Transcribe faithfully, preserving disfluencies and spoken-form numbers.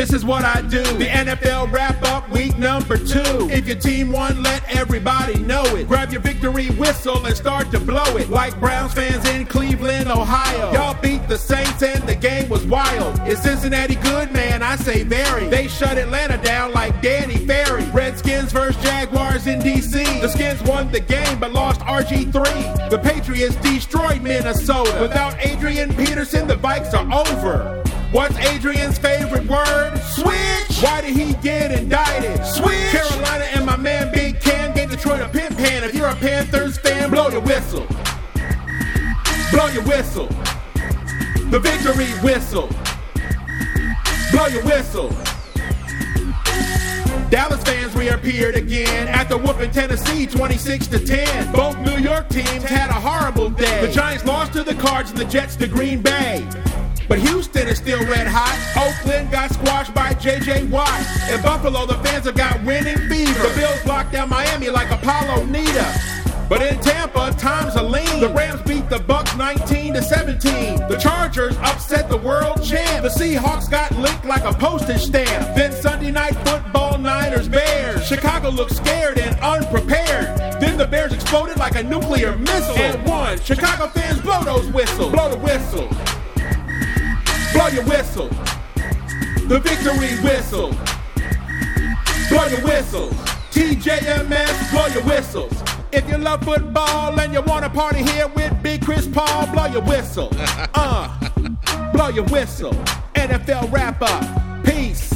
This is what I do. The N F L wrap-up week number two. If your team won, let everybody know it. Grab your victory whistle and start to blow it. Like Browns fans in Cleveland, Ohio. Y'all beat the Saints and the game was wild. Is Cincinnati good, man? I say very. They shut Atlanta down like Danny Ferry. Redskins versus Jaguars in D C. The Skins won the game but lost R G three. The Patriots destroyed Minnesota. Without Adrian Peterson, the Vikes are over. What's Adrian's favorite word? Switch! Why did he get indicted? Switch! Carolina and my man Big Cam gave Detroit a pimp hand. If you're a Panthers fan, blow your whistle. Blow your whistle. The victory whistle. Blow your whistle. Dallas fans reappeared again after whooping Tennessee twenty-six to ten. Both New York teams had a horrible day. The Giants lost to the Cards and the Jets to Green Bay. But Houston is still red hot. Oakland got squashed by J J Watt. In Buffalo, the fans have got winning fever. The Bills locked down Miami like Apollo Nita. But in Tampa, times are lean. The Rams beat the Bucks nineteen to seventeen. The Chargers upset the world champ. The Seahawks got licked like a postage stamp. Then Sunday night football, Niners, Bears. Chicago looked scared and unprepared. Then the Bears exploded like a nuclear missile and won. Chicago fans, blow those whistles. Blow the whistle. Blow your whistle. The victory whistle. Blow your whistles. T J M S, blow your whistles. If you love football and you want to party here with Big Chris Paul, blow your whistle. Uh, blow your whistle. N F L wrap up. Peace.